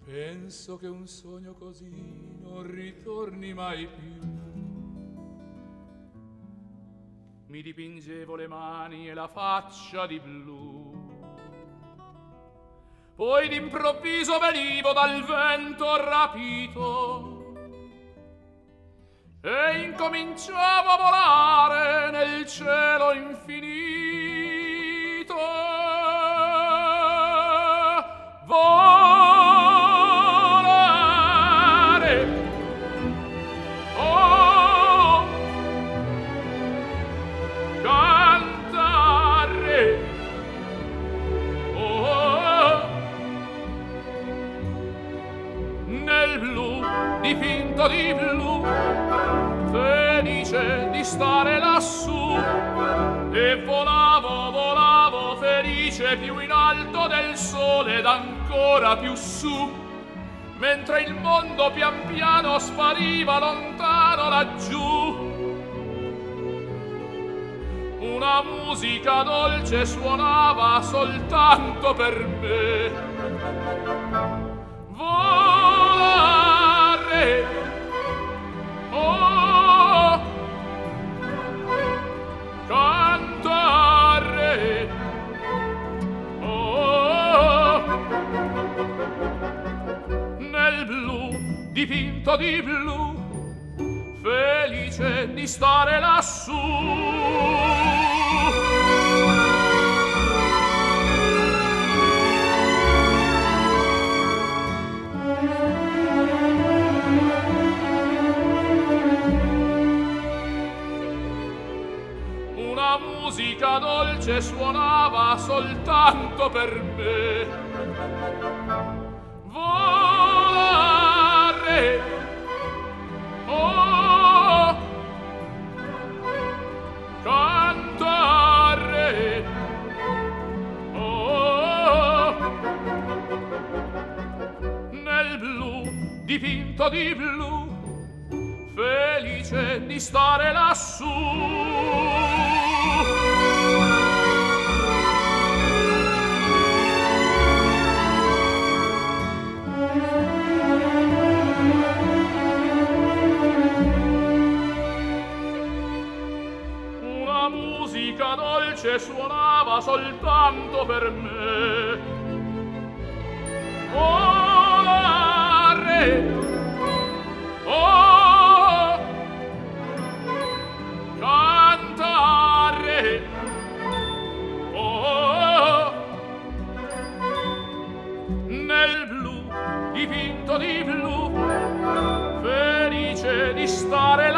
Penso che un sogno così non ritorni mai più. Mi dipingevo le mani e la faccia di blu, poi d'improvviso venivo dal vento rapito e incominciavo a volare nel cielo infinito. Dipinto di blu, felice di stare lassù, e volavo, volavo felice più in alto del sole ed ancora più su, mentre il mondo pian piano spariva lontano laggiù. Una musica dolce suonava soltanto per me. Oh, cantare, oh, nel blu, dipinto di blu, felice di stare lassù. Musica dolce suonava soltanto per me. Volare, oh, cantare, oh, nel blu, dipinto di blu, felice di stare lassù. Una musica dolce suonava soltanto per me. Volare, oh, cantare, oh, nel blu, dipinto di blu, felice di stare